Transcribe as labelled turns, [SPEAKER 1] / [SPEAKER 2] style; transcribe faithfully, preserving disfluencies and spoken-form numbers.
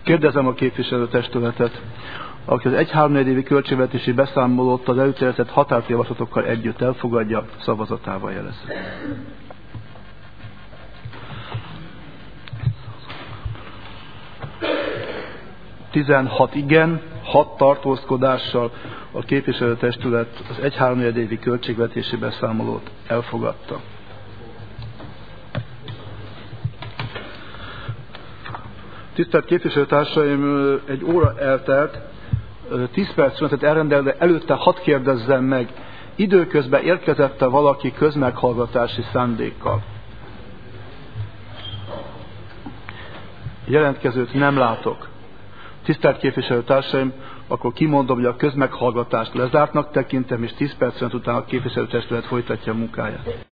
[SPEAKER 1] Kérdezem a képviselőtestületet, aki az egy háromnegyed évi költségvetési beszámolót az előterjesztett határjavaslatokkal együtt elfogadja, szavazatával jelezze. tizenhat igen, hat tartózkodással a képviselőtestület az egy háromnegyed évi költségvetési beszámolót elfogadta. Tisztelt képviselőtársaim, egy óra eltelt, tíz perc szünetet elrendel, de előtte hadd kérdezzem meg, időközben érkezett-e valaki közmeghallgatási szándékkal? Jelentkezőt nem látok. Tisztelt képviselőtársaim, akkor kimondom, hogy a közmeghallgatást lezártnak tekintem, és tíz perc után a képviselőtestület folytatja a munkáját.